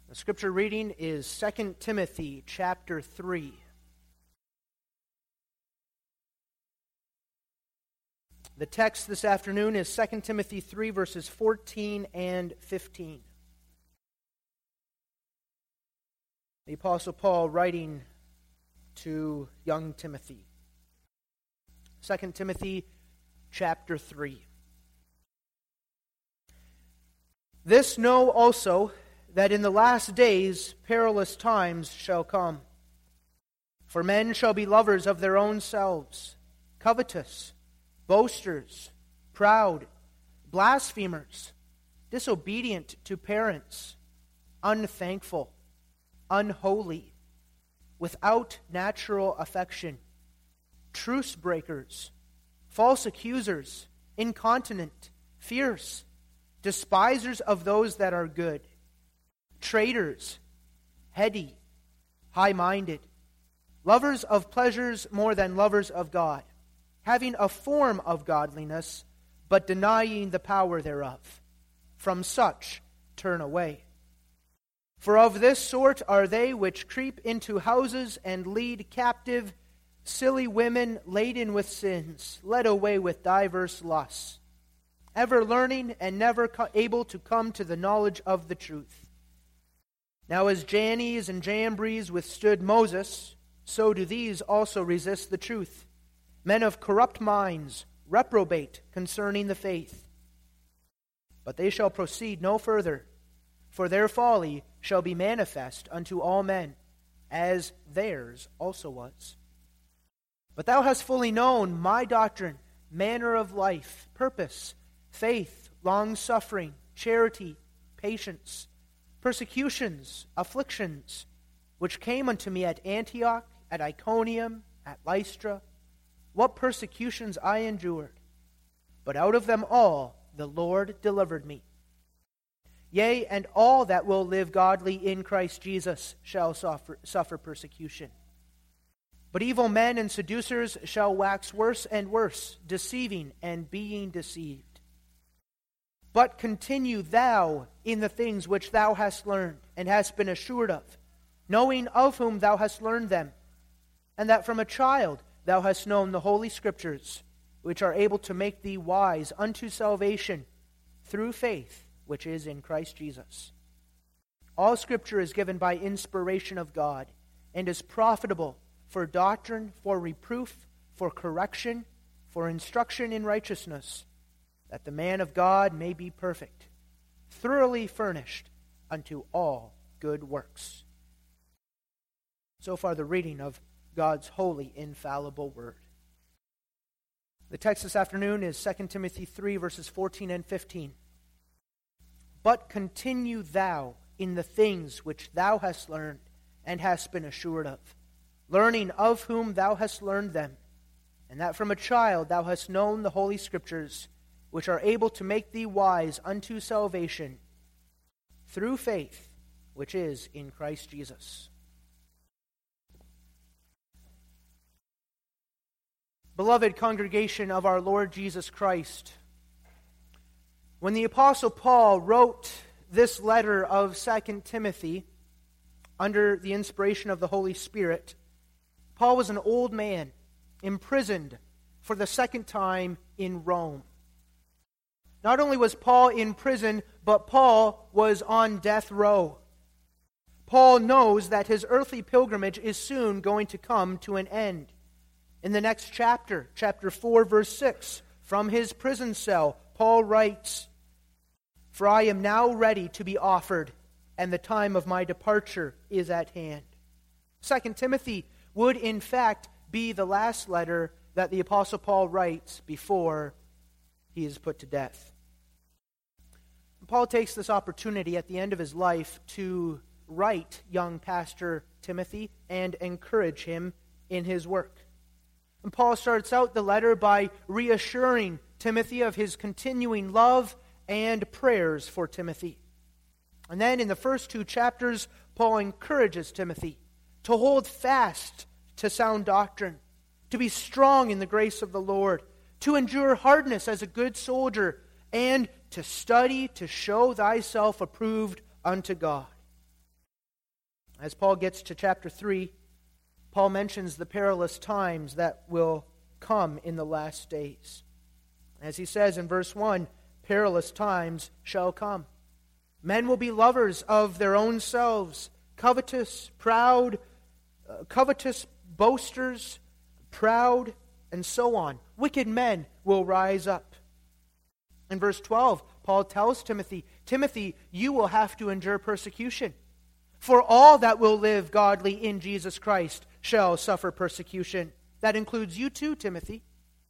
The scripture reading is 2 Timothy chapter 3. The text this afternoon is 2 Timothy 3, verses 14 and 15. The Apostle Paul writing to young Timothy. 2 Timothy chapter 3. This know also, that in the last days perilous times shall come. For men shall be lovers of their own selves, covetous, boasters, proud, blasphemers, disobedient to parents, unthankful, unholy, without natural affection, truce breakers, false accusers, incontinent, fierce, despisers of those that are good, traitors, heady, high-minded, lovers of pleasures more than lovers of God, having a form of godliness, but denying the power thereof. From such turn away. For of this sort are they which creep into houses and lead captive silly women laden with sins, led away with diverse lusts, ever learning and never able to come to the knowledge of the truth. Now as Jannes and Jambres withstood Moses, so do these also resist the truth. Men of corrupt minds, reprobate concerning the faith. But they shall proceed no further, for their folly shall be manifest unto all men, as theirs also was. But thou hast fully known my doctrine, manner of life, purpose, faith, long-suffering, charity, patience, persecutions, afflictions, which came unto me at Antioch, at Iconium, at Lystra, what persecutions I endured. But out of them all the Lord delivered me. Yea, and all that will live godly in Christ Jesus shall suffer persecution. But evil men and seducers shall wax worse and worse, deceiving and being deceived. But continue thou in the things which thou hast learned and hast been assured of, knowing of whom thou hast learned them, and that from a child thou hast known the Holy Scriptures, which are able to make thee wise unto salvation through faith which is in Christ Jesus. All Scripture is given by inspiration of God, and is profitable for doctrine, for reproof, for correction, for instruction in righteousness, that the man of God may be perfect, thoroughly furnished unto all good works. So far the reading of God's holy, infallible word. The text this afternoon is 2 Timothy 3, verses 14 and 15. But continue thou in the things which thou hast learned and hast been assured of, learning of whom thou hast learned them, and that from a child thou hast known the Holy Scriptures, which are able to make thee wise unto salvation through faith which is in Christ Jesus. Beloved congregation of our Lord Jesus Christ, when the Apostle Paul wrote this letter of 2 Timothy under the inspiration of the Holy Spirit, Paul was an old man, imprisoned for the second time in Rome. Not only was Paul in prison, but Paul was on death row. Paul knows that his earthly pilgrimage is soon going to come to an end. In the next chapter, chapter 4, verse 6, from his prison cell, Paul writes, "For I am now ready to be offered, and the time of my departure is at hand." 2 Timothy would in fact be the last letter that the Apostle Paul writes before he is put to death. Paul takes this opportunity at the end of his life to write young pastor Timothy and encourage him in his work. And Paul starts out the letter by reassuring Timothy of his continuing love and prayers for Timothy. And then in the first two chapters, Paul encourages Timothy to hold fast to sound doctrine, to be strong in the grace of the Lord, to endure hardness as a good soldier, and to study to show thyself approved unto God. As Paul gets to chapter 3, Paul mentions the perilous times that will come in the last days. As he says in verse 1, perilous times shall come. Men will be lovers of their own selves, covetous, proud, covetous, boasters, proud, and so on. Wicked men will rise up. In verse 12, Paul tells Timothy, Timothy, you will have to endure persecution. For all that will live godly in Jesus Christ shall suffer persecution. That includes you too, Timothy.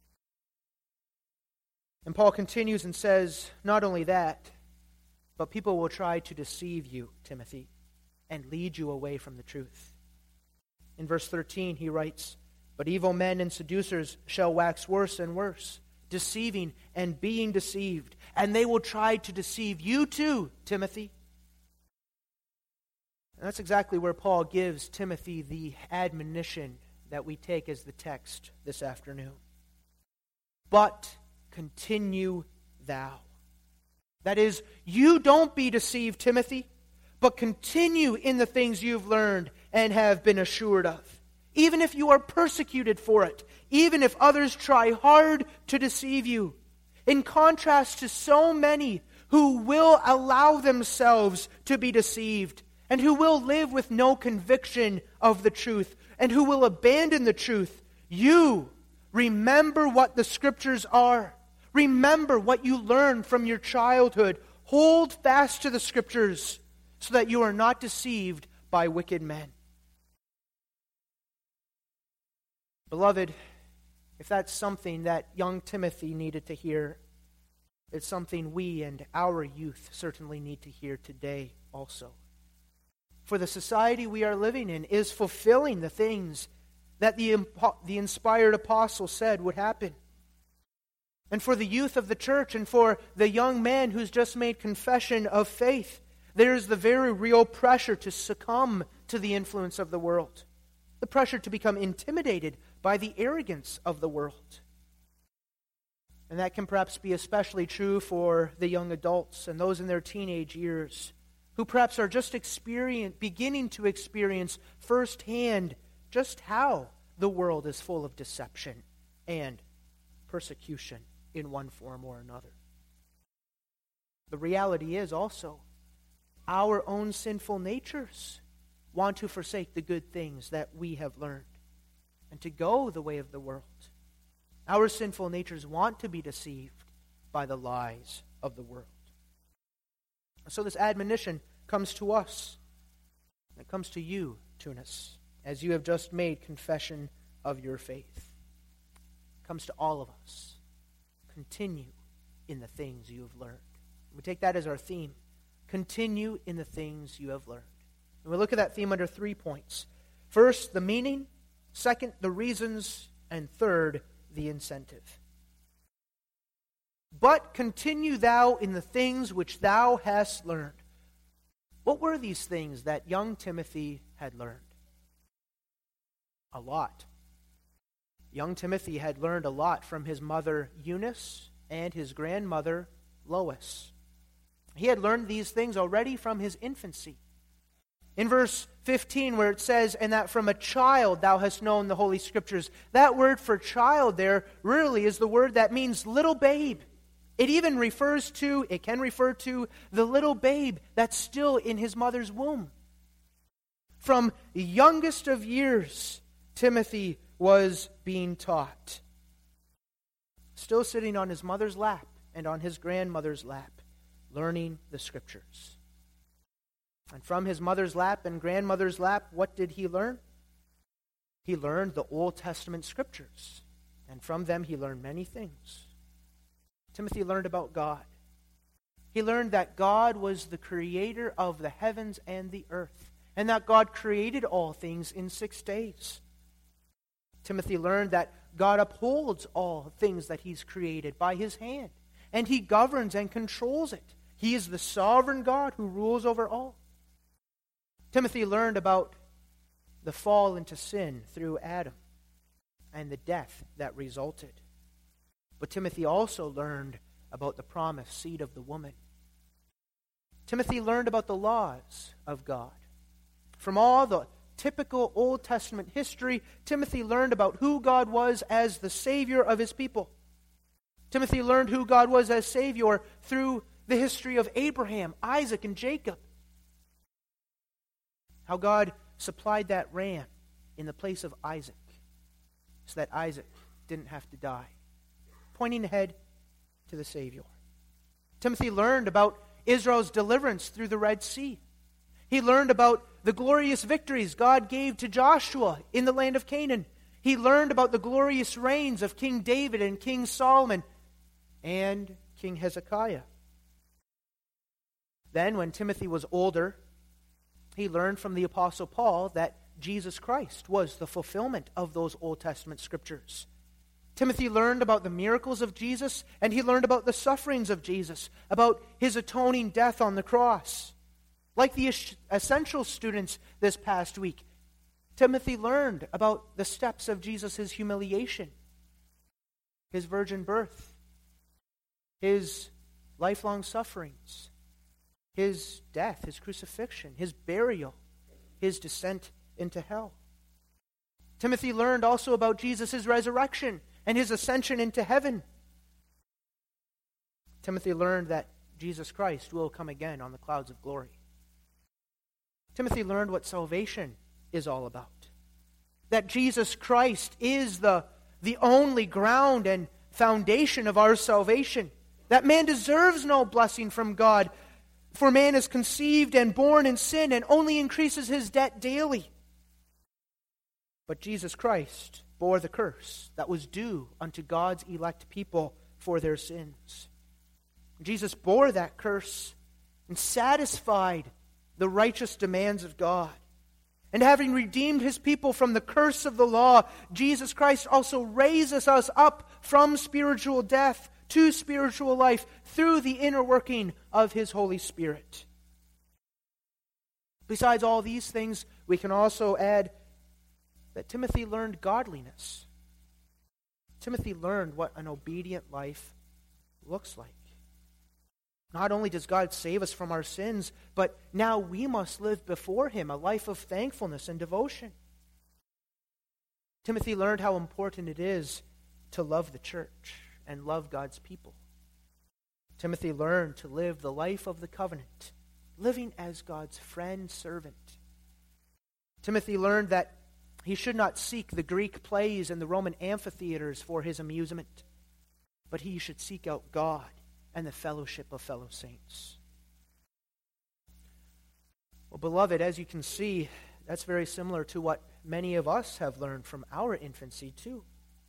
And Paul continues and says, not only that, but people will try to deceive you, Timothy, and lead you away from the truth. In verse 13, he writes, but evil men and seducers shall wax worse and worse, deceiving and being deceived, and they will try to deceive you too, Timothy. And that's exactly where Paul gives Timothy the admonition that we take as the text this afternoon. But continue thou. That is, you don't be deceived, Timothy, but continue in the things you've learned and have been assured of. Even if you are persecuted for it, even if others try hard to deceive you. In contrast to so many who will allow themselves to be deceived, and who will live with no conviction of the truth, and who will abandon the truth, you remember what the Scriptures are. Remember what you learned from your childhood. Hold fast to the Scriptures so that you are not deceived by wicked men. Beloved, if that's something that young Timothy needed to hear, it's something we and our youth certainly need to hear today also. For the society we are living in is fulfilling the things that the inspired apostle said would happen. And for the youth of the church and for the young man who's just made confession of faith, there is the very real pressure to succumb to the influence of the world. The pressure to become intimidated by the arrogance of the world. And that can perhaps be especially true for the young adults and those in their teenage years, who perhaps are just beginning to experience firsthand just how the world is full of deception and persecution in one form or another. The reality is also, our own sinful natures want to forsake the good things that we have learned and to go the way of the world. Our sinful natures want to be deceived by the lies of the world. So this admonition comes to us. It comes to you, Tunis, as you have just made confession of your faith. It comes to all of us. Continue in the things you have learned. We take that as our theme. Continue in the things you have learned. And we look at that theme under 3 points. First, the meaning. Second, the reasons. And third, the incentive. But continue thou in the things which thou hast learned. What were these things that young Timothy had learned? A lot. Young Timothy had learned a lot from his mother Eunice and his grandmother Lois. He had learned these things already from his infancy. In verse 15, where it says, and that from a child thou hast known the Holy Scriptures, that word for child there really is the word that means little babe. It can refer to the little babe that's still in his mother's womb. From the youngest of years, Timothy was being taught. Still sitting on his mother's lap and on his grandmother's lap, learning the Scriptures. And from his mother's lap and grandmother's lap, what did he learn? He learned the Old Testament Scriptures. And from them he learned many things. Timothy learned about God. He learned that God was the creator of the heavens and the earth, and that God created all things in 6 days. Timothy learned that God upholds all things that he's created by his hand, and he governs and controls it. He is the sovereign God who rules over all. Timothy learned about the fall into sin through Adam and the death that resulted. But Timothy also learned about the promised seed of the woman. Timothy learned about the laws of God. From all the typical Old Testament history, Timothy learned about who God was as the Savior of his people. Timothy learned who God was as Savior through the history of Abraham, Isaac, and Jacob. How God supplied that ram in the place of Isaac so that Isaac didn't have to die, pointing ahead to the Savior. Timothy learned about Israel's deliverance through the Red Sea. He learned about the glorious victories God gave to Joshua in the land of Canaan. He learned about the glorious reigns of King David and King Solomon and King Hezekiah. Then, when Timothy was older, he learned from the Apostle Paul that Jesus Christ was the fulfillment of those Old Testament scriptures. Timothy learned about the miracles of Jesus, and he learned about the sufferings of Jesus, about his atoning death on the cross. Like the essential students this past week, Timothy learned about the steps of Jesus' humiliation, his virgin birth, his lifelong sufferings, his death, his crucifixion, his burial, his descent into hell. Timothy learned also about Jesus' resurrection and his ascension into heaven. Timothy learned that Jesus Christ will come again on the clouds of glory. Timothy learned what salvation is all about. That Jesus Christ is the only ground and foundation of our salvation. That man deserves no blessing from God, for man is conceived and born in sin and only increases his debt daily. But Jesus Christ bore the curse that was due unto God's elect people for their sins. Jesus bore that curse and satisfied the righteous demands of God. And having redeemed his people from the curse of the law, Jesus Christ also raises us up from spiritual death to spiritual life through the inner working of his Holy Spirit. Besides all these things, we can also add that Timothy learned godliness. Timothy learned what an obedient life looks like. Not only does God save us from our sins, but now we must live before him a life of thankfulness and devotion. Timothy learned how important it is to love the church and love God's people. Timothy learned to live the life of the covenant, living as God's friend servant. Timothy learned that he should not seek the Greek plays and the Roman amphitheaters for his amusement, but he should seek out God and the fellowship of fellow saints. Well, beloved, as you can see, that's very similar to what many of us have learned from our infancy too.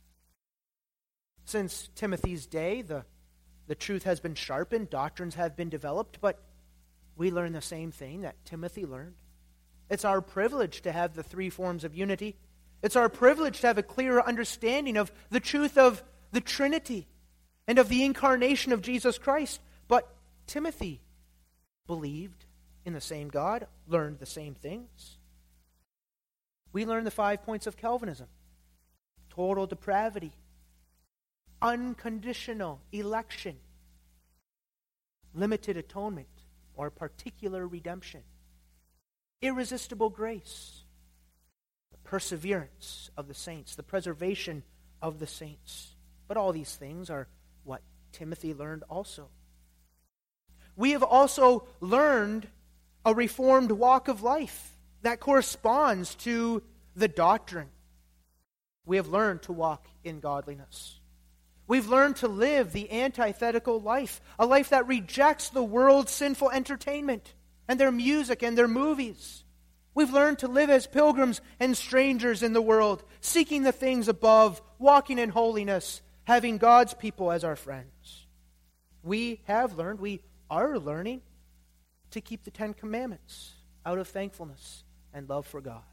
Since Timothy's day, the truth has been sharpened, doctrines have been developed, but we learn the same thing that Timothy learned. It's our privilege to have the three forms of unity. It's our privilege to have a clearer understanding of the truth of the Trinity and of the incarnation of Jesus Christ. But Timothy believed in the same God, learned the same things. We learn the 5 points of Calvinism: total depravity, unconditional election, limited atonement or particular redemption, irresistible grace, the perseverance of the saints, the preservation of the saints. But all these things are what Timothy learned also. We have also learned a reformed walk of life that corresponds to the doctrine. We have learned to walk in godliness. We've learned to live the antithetical life, a life that rejects the world's sinful entertainment and their music and their movies. We've learned to live as pilgrims and strangers in the world, seeking the things above, walking in holiness, having God's people as our friends. We have learned, we are learning to keep the 10 Commandments out of thankfulness and love for God.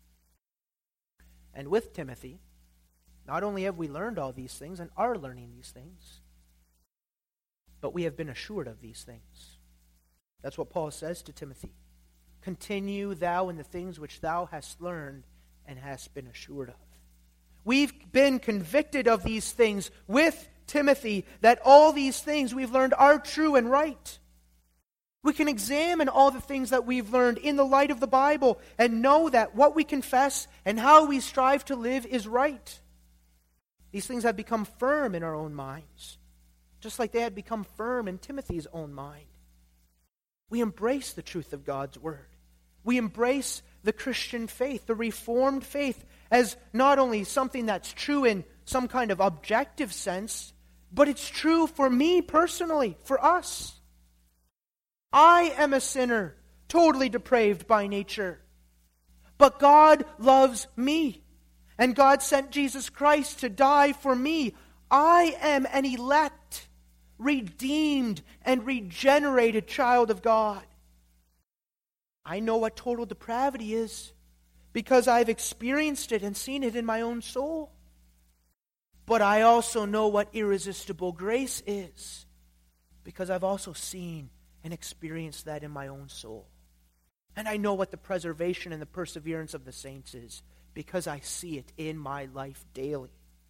And with Timothy, not only have we learned all these things and are learning these things, but we have been assured of these things. That's what Paul says to Timothy. Continue thou in the things which thou hast learned and hast been assured of. We've been convicted of these things with Timothy, that all these things we've learned are true and right. We can examine all the things that we've learned in the light of the Bible and know that what we confess and how we strive to live is right. These things have become firm in our own minds, just like they had become firm in Timothy's own mind. We embrace the truth of God's Word. We embrace the Christian faith, the Reformed faith, as not only something that's true in some kind of objective sense, but it's true for me personally, for us. I am a sinner, totally depraved by nature. But God loves me. And God sent Jesus Christ to die for me. I am an elect, redeemed, and regenerated child of God. I know what total depravity is because I've experienced it and seen it in my own soul. But I also know what irresistible grace is because I've also seen and experienced that in my own soul. And I know what the preservation and the perseverance of the saints is because I see it in my life daily.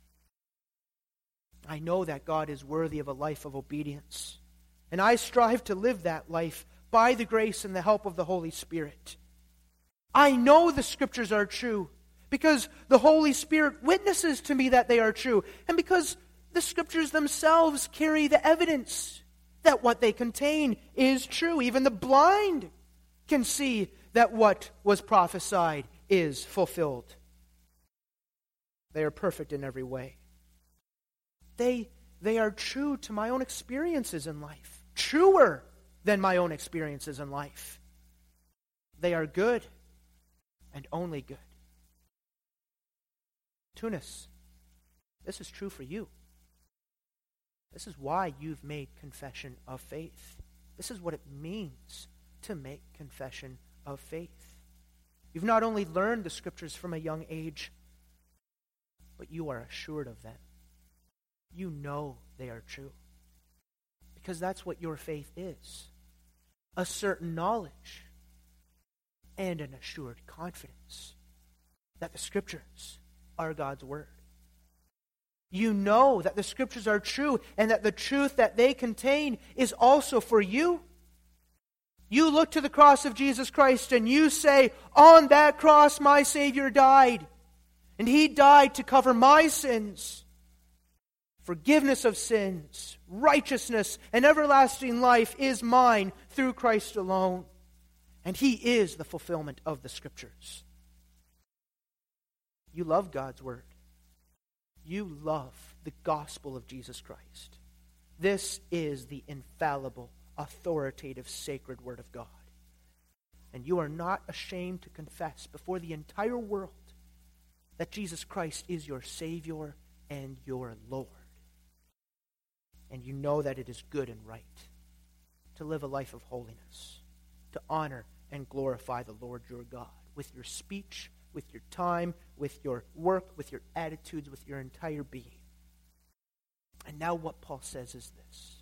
I know that God is worthy of a life of obedience. And I strive to live that life by the grace and the help of the Holy Spirit. I know the Scriptures are true because the Holy Spirit witnesses to me that they are true, and because the Scriptures themselves carry the evidence that what they contain is true. Even the blind can see that what was prophesied is fulfilled. They are perfect in every way. They are true to my own experiences in life, truer than my own experiences in life. They are good and only good. Tunis, this is true for you. This is why you've made confession of faith. This is what it means to make confession of faith. You've not only learned the Scriptures from a young age, but you are assured of them. You know they are true. Because that's what your faith is. A certain knowledge and an assured confidence that the Scriptures are God's Word. You know that the Scriptures are true and that the truth that they contain is also for you. You look to the cross of Jesus Christ and you say, on that cross my Savior died. And He died to cover my sins. Forgiveness of sins, righteousness, and everlasting life is mine through Christ alone. And He is the fulfillment of the Scriptures. You love God's Word. You love the gospel of Jesus Christ. This is the infallible, authoritative, sacred Word of God. And you are not ashamed to confess before the entire world that Jesus Christ is your Savior and your Lord. And you know that it is good and right to live a life of holiness, to honor and glorify the Lord your God with your speech, with your time, with your work, with your attitudes, with your entire being. And now what Paul says is this: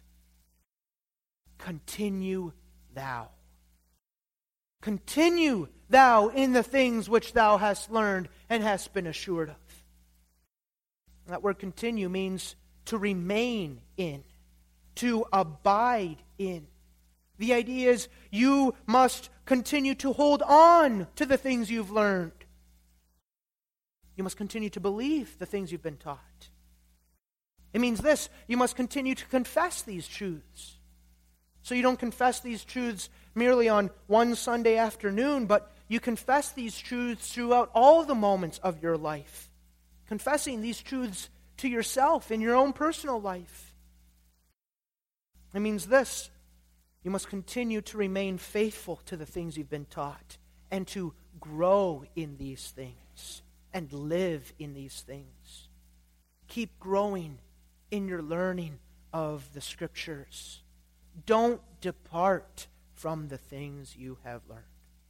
continue thou. Continue thou in the things which thou hast learned and hast been assured of. That word continue means to remain in, to abide in. The idea is you must continue to hold on to the things you've learned. You must continue to believe the things you've been taught. It means this: you must continue to confess these truths. So you don't confess these truths merely on one Sunday afternoon, but you confess these truths throughout all the moments of your life. Confessing these truths to yourself in your own personal life. It means this: you must continue to remain faithful to the things you've been taught and to grow in these things and live in these things. Keep growing in your learning of the Scriptures. Don't depart from the things you have learned.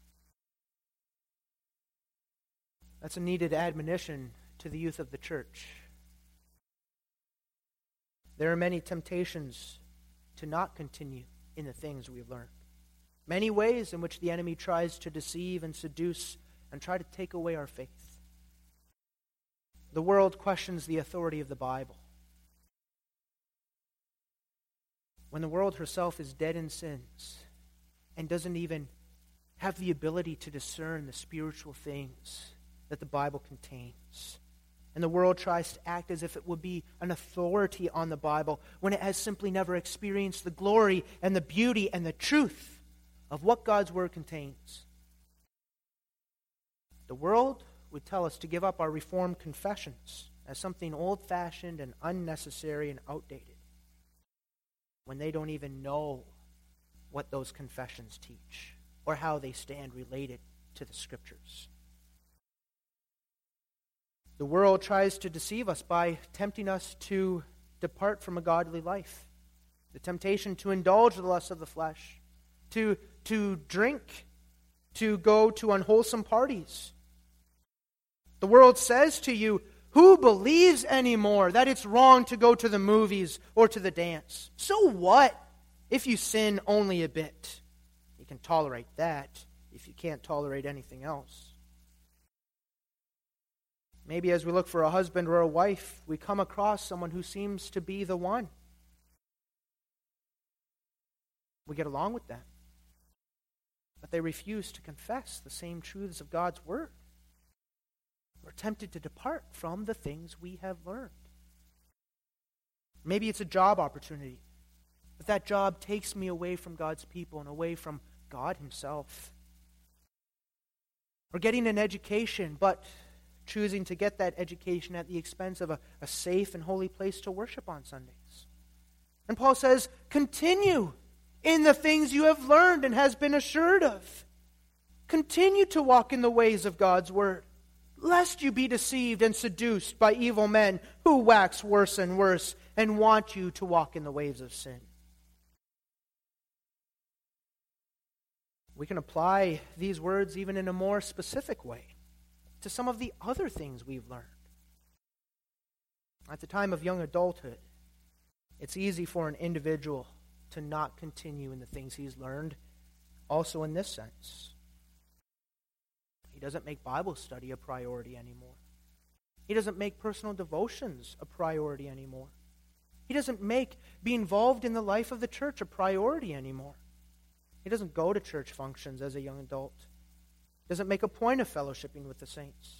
That's a needed admonition to the youth of the church. There are many temptations to not continue in the things we've learned. Many ways in which the enemy tries to deceive and seduce and try to take away our faith. The world questions the authority of the Bible. When the world herself is dead in sins, and doesn't even have the ability to discern the spiritual things that the Bible contains. And the world tries to act as if it would be an authority on the Bible when it has simply never experienced the glory and the beauty and the truth of what God's Word contains. The world would tell us to give up our Reformed confessions as something old-fashioned and unnecessary and outdated, when they don't even know what those confessions teach or how they stand related to the Scriptures. The world tries to deceive us by tempting us to depart from a godly life. The temptation to indulge the lusts of the flesh, to drink, to go to unwholesome parties. The world says to you, who believes anymore that it's wrong to go to the movies or to the dance? So what if you sin only a bit? You can tolerate that if you can't tolerate anything else. Maybe as we look for a husband or a wife, we come across someone who seems to be the one. We get along with them, but they refuse to confess the same truths of God's Word. We're tempted to depart from the things we have learned. Maybe it's a job opportunity, but that job takes me away from God's people and away from God Himself. Or getting an education, but choosing to get that education at the expense of a safe and holy place to worship on Sundays. And Paul says, continue in the things you have learned and has been assured of. Continue to walk in the ways of God's Word, lest you be deceived and seduced by evil men who wax worse and worse and want you to walk in the ways of sin. We can apply these words even in a more specific way to some of the other things we've learned. At the time of young adulthood, it's easy for an individual to not continue in the things he's learned, also in this sense. He doesn't make Bible study a priority anymore. He doesn't make personal devotions a priority anymore. He doesn't make being involved in the life of the church a priority anymore. He doesn't go to church functions as a young adult. Doesn't make a point of fellowshipping with the saints.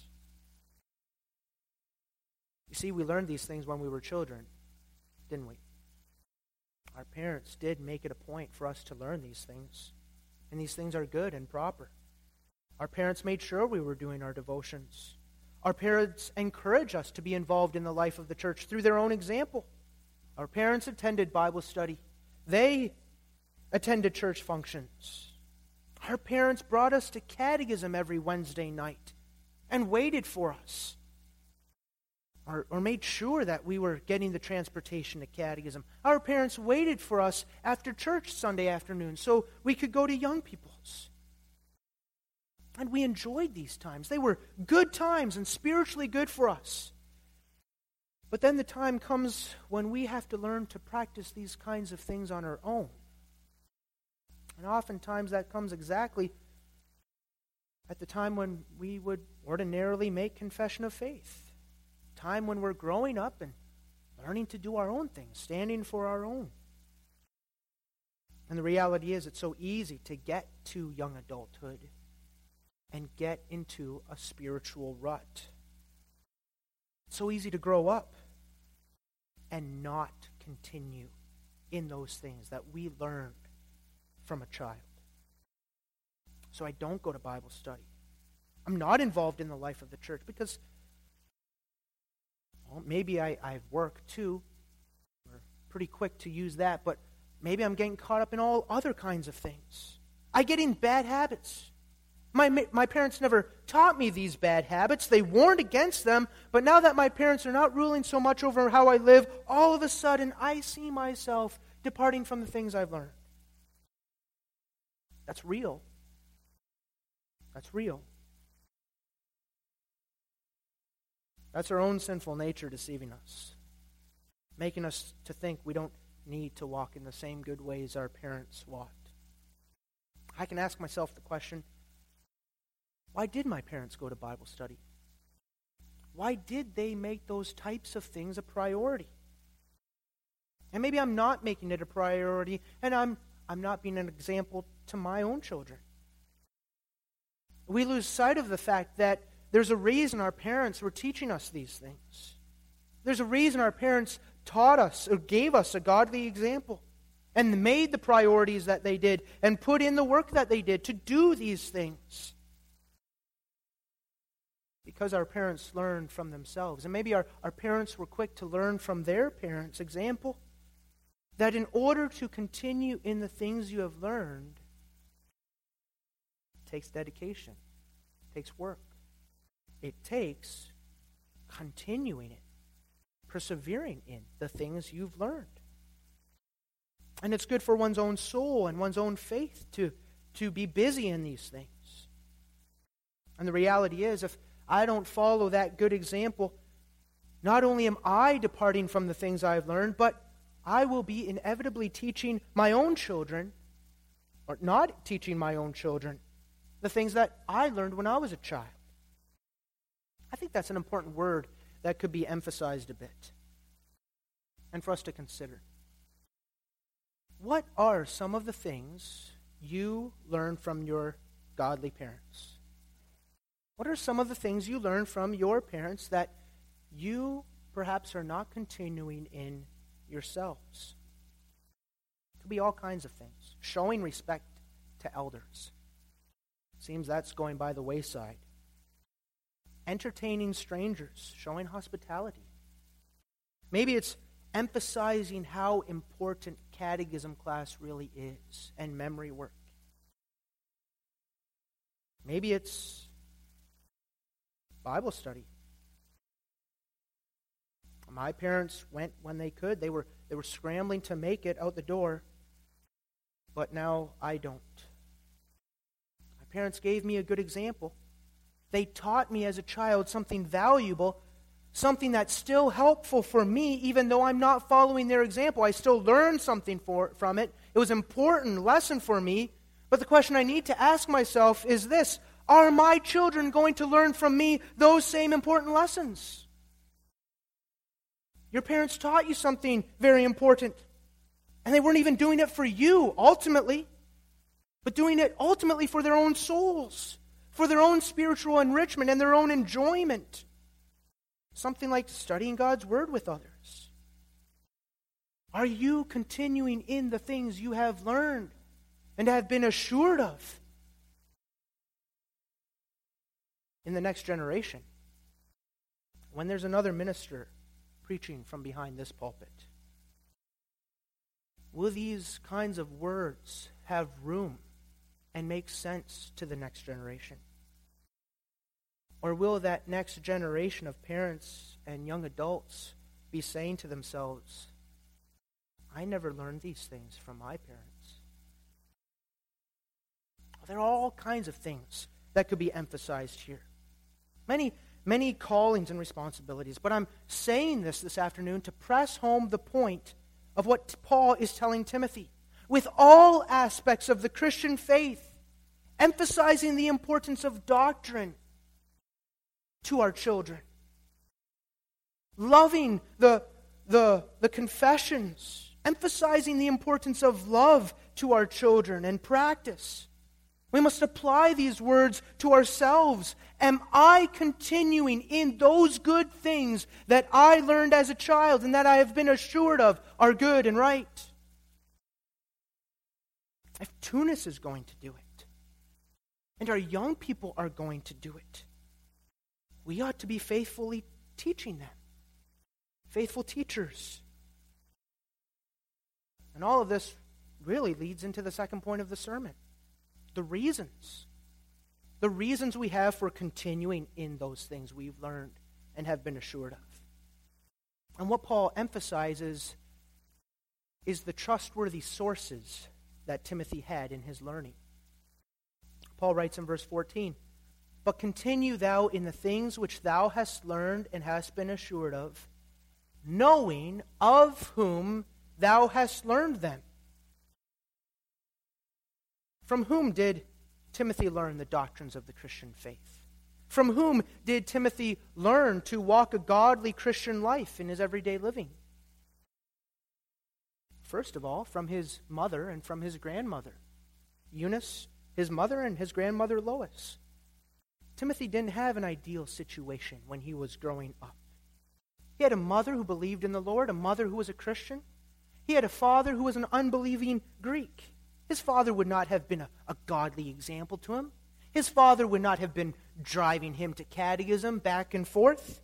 You see, we learned these things when we were children, didn't we? Our parents did make it a point for us to learn these things, and these things are good and proper. Our parents made sure we were doing our devotions. Our parents encourage us to be involved in the life of the church through their own example. Our parents attended Bible study. They attended church functions. Our parents brought us to catechism every Wednesday night and waited for us. Or made sure that we were getting the transportation to catechism. Our parents waited for us after church Sunday afternoon so we could go to young people's. And we enjoyed these times. They were good times and spiritually good for us. But then the time comes when we have to learn to practice these kinds of things on our own. And oftentimes that comes exactly at the time when we would ordinarily make confession of faith. Time when we're growing up and learning to do our own things, standing for our own. And the reality is it's so easy to get to young adulthood and get into a spiritual rut. It's so easy to grow up and not continue in those things that we learned from a child. So I don't go to Bible study. I'm not involved in the life of the church because, well, maybe I've worked too. We're pretty quick to use that, but maybe I'm getting caught up in all other kinds of things. I get in bad habits. My parents never taught me these bad habits. They warned against them, but now that my parents are not ruling so much over how I live, all of a sudden I see myself departing from the things I've learned. That's real. That's real. That's our own sinful nature deceiving us, making us to think we don't need to walk in the same good ways our parents walked. I can ask myself the question, why did my parents go to Bible study? Why did they make those types of things a priority? And maybe I'm not making it a priority, and I'm not being an example to my own children. We lose sight of the fact that there's a reason our parents were teaching us these things. There's a reason our parents taught us or gave us a godly example and made the priorities that they did and put in the work that they did to do these things. Because our parents learned from themselves. And maybe our parents were quick to learn from their parents' example. That in order to continue in the things you have learned, it takes dedication. It takes work. It takes continuing it. Persevering in the things you've learned. And it's good for one's own soul and one's own faith to be busy in these things. And the reality is, if I don't follow that good example, not only am I departing from the things I've learned, but I will be inevitably teaching my own children, or not teaching my own children, the things that I learned when I was a child. I think that's an important word that could be emphasized a bit and for us to consider. What are some of the things you learned from your godly parents? What are some of the things you learned from your parents that you perhaps are not continuing in yourselves? It could be all kinds of things. Showing respect to elders. Seems that's going by the wayside. Entertaining strangers, showing hospitality. Maybe it's emphasizing how important catechism class really is and memory work. Maybe it's Bible study. My parents went when they could. They were scrambling to make it out the door, but now I don't. My parents gave me a good example. They taught me as a child something valuable, something that's still helpful for me, even though I'm not following their example. I still learned something from it. It was an important lesson for me. But the question I need to ask myself is this: are my children going to learn from me those same important lessons? Your parents taught you something very important, and they weren't even doing it for you, ultimately, but doing it ultimately for their own souls, for their own spiritual enrichment and their own enjoyment. Something like studying God's Word with others. Are you continuing in the things you have learned and have been assured of in the next generation? When there's another minister preaching from behind this pulpit, will these kinds of words have room and make sense to the next generation? Or will that next generation of parents and young adults be saying to themselves, I never learned these things from my parents? There are all kinds of things that could be emphasized here. Many callings and responsibilities. But I'm saying this afternoon to press home the point of what Paul is telling Timothy. With all aspects of the Christian faith, emphasizing the importance of doctrine to our children. Loving the confessions, emphasizing the importance of love to our children and practice. We must apply these words to ourselves. Am I continuing in those good things that I learned as a child and that I have been assured of are good and right? If Tunis is going to do it, and our young people are going to do it, we ought to be faithfully teaching them. Faithful teachers. And all of this really leads into the second point of the sermon. The reasons. The reasons we have for continuing in those things we've learned and have been assured of. And what Paul emphasizes is the trustworthy sources that Timothy had in his learning. Paul writes in verse 14, But continue thou in the things which thou hast learned and hast been assured of, knowing of whom thou hast learned them. From whom did Timothy learn the doctrines of the Christian faith? From whom did Timothy learn to walk a godly Christian life in his everyday living? First of all, from his mother and from his grandmother. Eunice, his mother, and his grandmother Lois. Timothy didn't have an ideal situation when he was growing up. He had a mother who believed in the Lord, a mother who was a Christian. He had a father who was an unbelieving Greek. His father would not have been a godly example to him. His father would not have been driving him to catechism back and forth.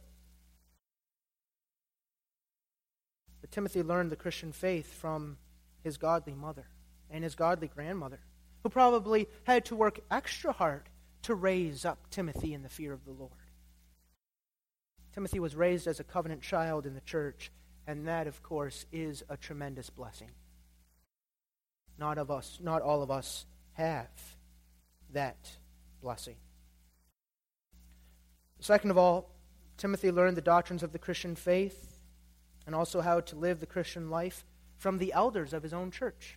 But Timothy learned the Christian faith from his godly mother and his godly grandmother, who probably had to work extra hard to raise up Timothy in the fear of the Lord. Timothy was raised as a covenant child in the church, and that, of course, is a tremendous blessing. Not all of us have that blessing. Second of all, Timothy learned the doctrines of the Christian faith and also how to live the Christian life from the elders of his own church.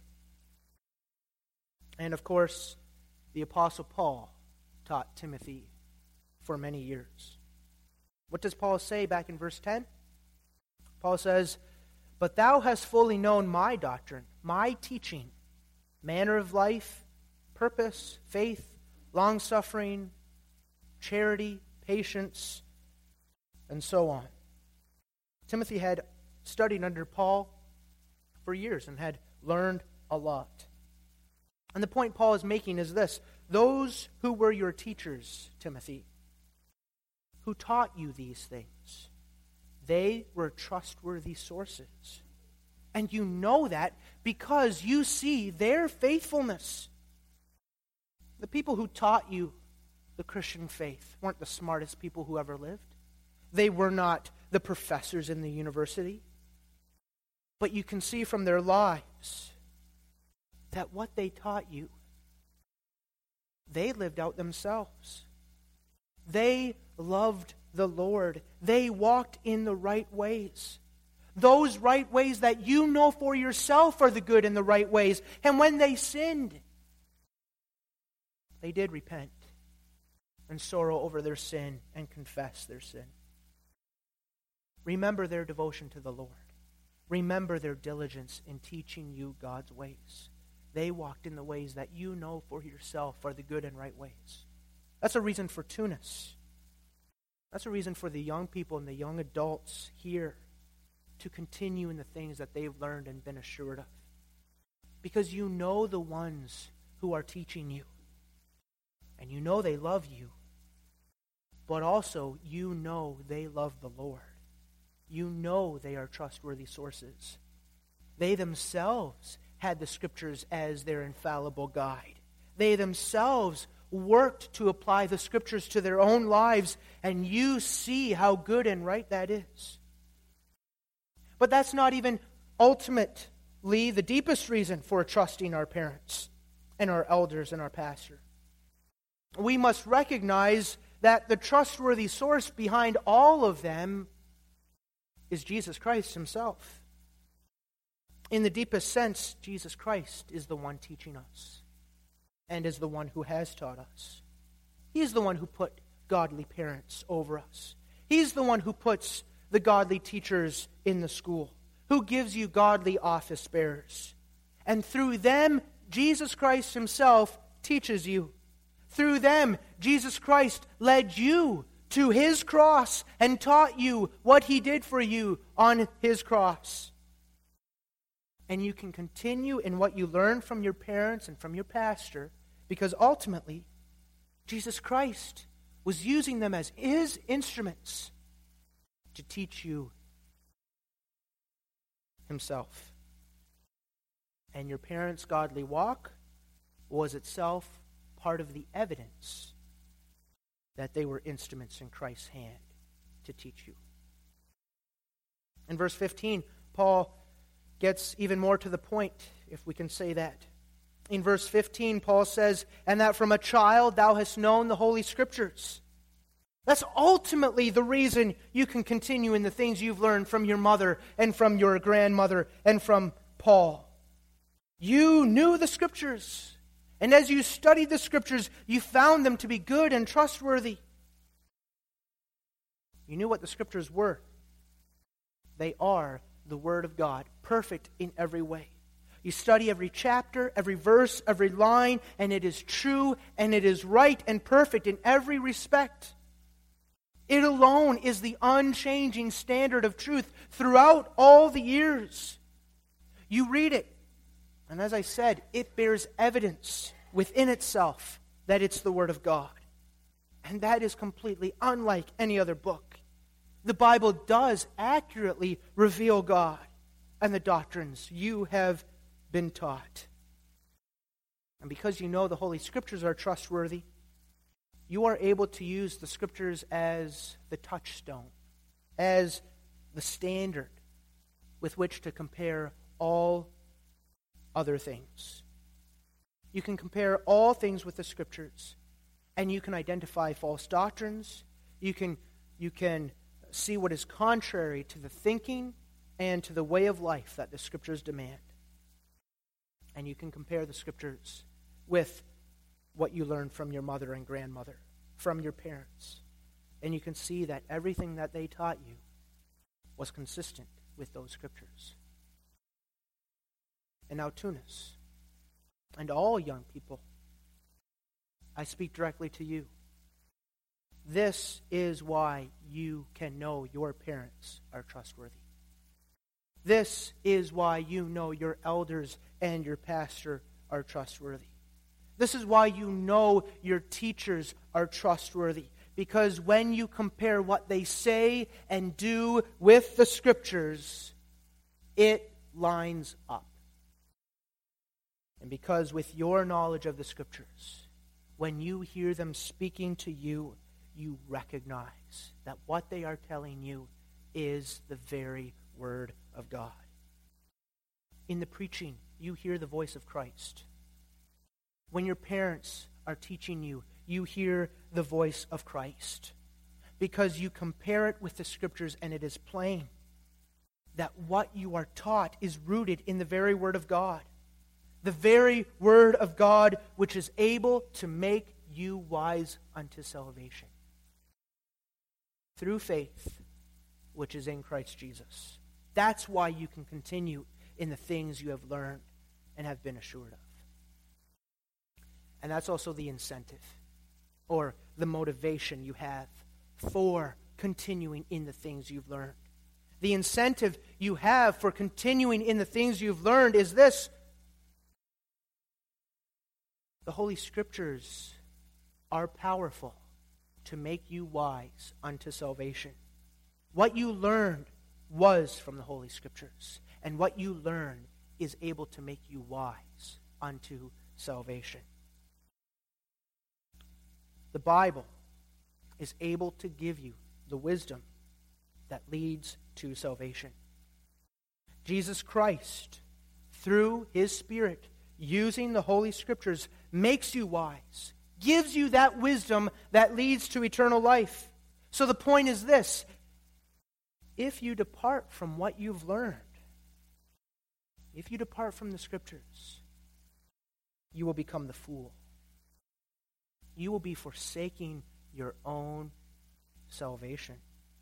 And of course, the Apostle Paul taught Timothy for many years. What does Paul say back in verse 10? Paul says, "But thou hast fully known my doctrine, my teaching, manner of life, purpose, faith, long-suffering, charity, patience, and so on." Timothy had studied under Paul for years and had learned a lot. And the point Paul is making is this: those who were your teachers, Timothy, who taught you these things, they were trustworthy sources. And you know that because you see their faithfulness. The people who taught you the Christian faith weren't the smartest people who ever lived. They were not the professors in the university. But you can see from their lives that what they taught you, they lived out themselves. They loved the Lord. They walked in the right ways. Those right ways that you know for yourself are the good and the right ways. And when they sinned, they did repent and sorrow over their sin and confess their sin. Remember their devotion to the Lord. Remember their diligence in teaching you God's ways. They walked in the ways that you know for yourself are the good and right ways. That's a reason for Tunis. That's a reason for the young people and the young adults here to continue in the things that they've learned and been assured of. Because you know the ones who are teaching you. And you know they love you. But also you know they love the Lord. You know they are trustworthy sources. They themselves had the Scriptures as their infallible guide. They themselves worked to apply the Scriptures to their own lives, and you see how good and right that is. But that's not even ultimately the deepest reason for trusting our parents and our elders and our pastor. We must recognize that the trustworthy source behind all of them is Jesus Christ himself. In the deepest sense, Jesus Christ is the one teaching us and is the one who has taught us. He's the one who put godly parents over us. He's the one who puts the godly teachers in the school, who gives you godly office bearers. And through them, Jesus Christ himself teaches you. Through them, Jesus Christ led you to his cross and taught you what he did for you on his cross. And you can continue in what you learned from your parents and from your pastor, because ultimately, Jesus Christ was using them as his instruments to teach you himself. And your parents' godly walk was itself part of the evidence that they were instruments in Christ's hand to teach you. In verse 15, Paul gets even more to the point, if we can say that. In verse 15, Paul says, "And that from a child thou hast known the Holy Scriptures." That's ultimately the reason you can continue in the things you've learned from your mother and from your grandmother and from Paul. You knew the Scriptures. And as you studied the Scriptures, you found them to be good and trustworthy. You knew what the Scriptures were. They are the Word of God, perfect in every way. You study every chapter, every verse, every line, and it is true, and it is right and perfect in every respect. It alone is the unchanging standard of truth throughout all the years. You read it, and as I said, it bears evidence within itself that it's the Word of God. And that is completely unlike any other book. The Bible does accurately reveal God and the doctrines you have been taught. And because you know the Holy Scriptures are trustworthy, you are able to use the Scriptures as the touchstone, as the standard with which to compare all other things. You can compare all things with the Scriptures, and you can identify false doctrines. You can see what is contrary to the thinking and to the way of life that the Scriptures demand. And you can compare the Scriptures with what you learned from your mother and grandmother, from your parents. And you can see that everything that they taught you was consistent with those Scriptures. And now, Tunis, and all young people, I speak directly to you. This is why you can know your parents are trustworthy. This is why you know your elders and your pastor are trustworthy. This is why you know your teachers are trustworthy. Because when you compare what they say and do with the Scriptures, it lines up. And because with your knowledge of the Scriptures, when you hear them speaking to you, you recognize that what they are telling you is the very Word of God. In the preaching, you hear the voice of Christ. When your parents are teaching you, you hear the voice of Christ. Because you compare it with the Scriptures, and it is plain that what you are taught is rooted in the very Word of God. The very Word of God, which is able to make you wise unto salvation. Through faith, which is in Christ Jesus. That's why you can continue in the things you have learned and have been assured of. And that's also the incentive, or the motivation you have for continuing in the things you've learned. The incentive you have for continuing in the things you've learned is this: the Holy Scriptures are powerful to make you wise unto salvation. What you learned was from the Holy Scriptures, and what you learned is able to make you wise unto salvation. The Bible is able to give you the wisdom that leads to salvation. Jesus Christ, through His Spirit, using the Holy Scriptures, makes you wise, gives you that wisdom that leads to eternal life. So the point is this: if you depart from what you've learned, if you depart from the Scriptures, you will become the fool. You will be forsaking your own salvation.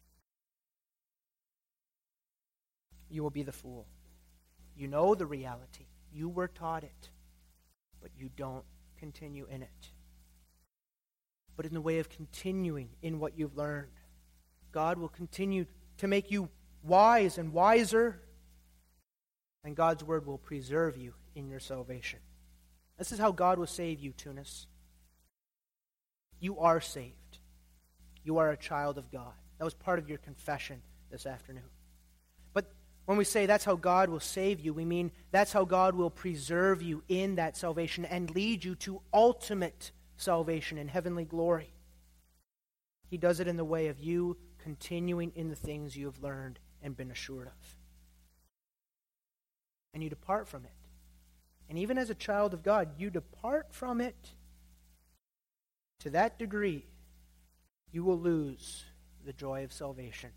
You will be the fool. You know the reality. You were taught it, but you don't continue in it. But in the way of continuing in what you've learned, God will continue to make you wise and wiser, and God's Word will preserve you in your salvation. This is how God will save you, Tunis. You are saved. You are a child of God. That was part of your confession this afternoon. But when we say that's how God will save you, we mean that's how God will preserve you in that salvation and lead you to ultimate salvation and heavenly glory. He does it in the way of you continuing in the things you have learned and been assured of. And you depart from it. And even as a child of God, you depart from it. To that degree, you will lose the joy of salvation.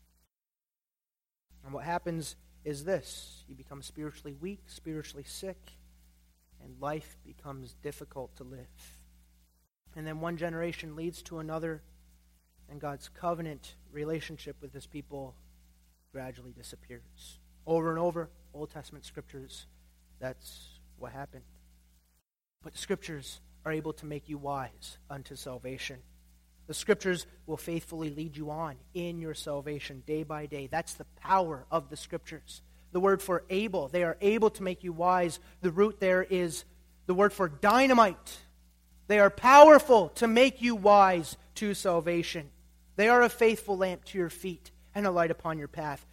And what happens is this: you become spiritually weak, spiritually sick, and life becomes difficult to live. And then one generation leads to another, and God's covenant relationship with His people gradually disappears. Over and over, Old Testament scriptures That's what happened. But the Scriptures are able to make you wise unto salvation. The Scriptures will faithfully lead you on in your salvation day by day. That's the power of the Scriptures. The word for able, they are able to make you wise. The root there is the word for dynamite. They are powerful to make you wise to salvation. They are a faithful lamp to your feet and a light upon your path.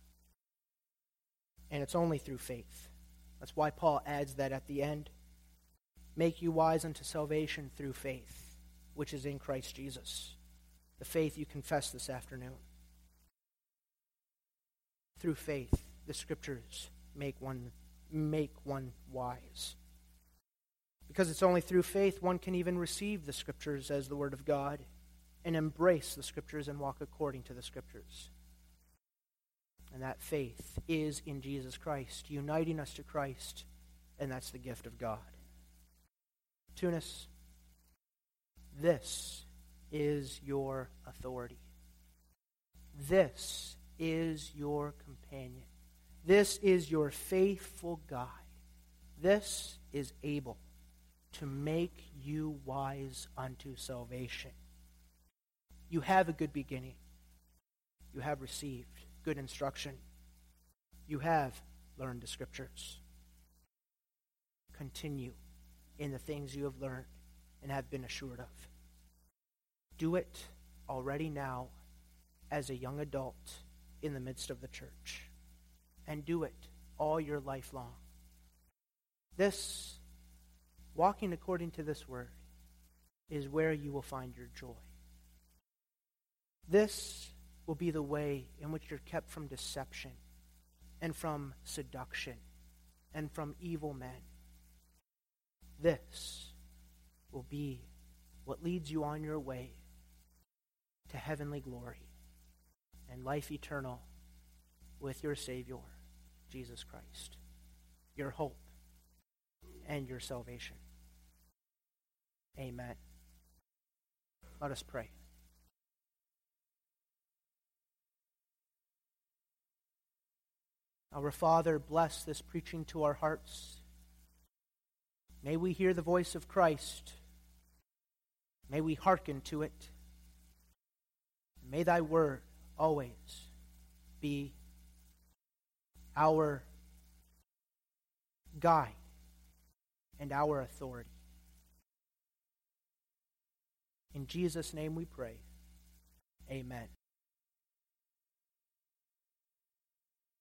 And it's only through faith. That's why Paul adds that at the end. Make you wise unto salvation through faith, which is in Christ Jesus. The faith you confess this afternoon. Through faith, the Scriptures make one wise. Because it's only through faith one can even receive the Scriptures as the Word of God and embrace the Scriptures and walk according to the Scriptures. And that faith is in Jesus Christ, uniting us to Christ, and that's the gift of God. Tunis, this is your authority. This is your companion. This is your faithful guide. This is able to make you wise unto salvation. You have a good beginning. You have received good instruction. You have learned the Scriptures. Continue in the things you have learned and have been assured of. Do it already now as a young adult in the midst of the church. And do it all your life long. This, walking according to this word, is where you will find your joy. This will be the way in which you're kept from deception and from seduction and from evil men. This will be what leads you on your way to heavenly glory and life eternal with your Savior, Jesus Christ, your hope and your salvation. Amen. Let us pray. Our Father, bless this preaching to our hearts. May we hear the voice of Christ. May we hearken to it. May thy word always be our guide and our authority. In Jesus' name we pray. Amen.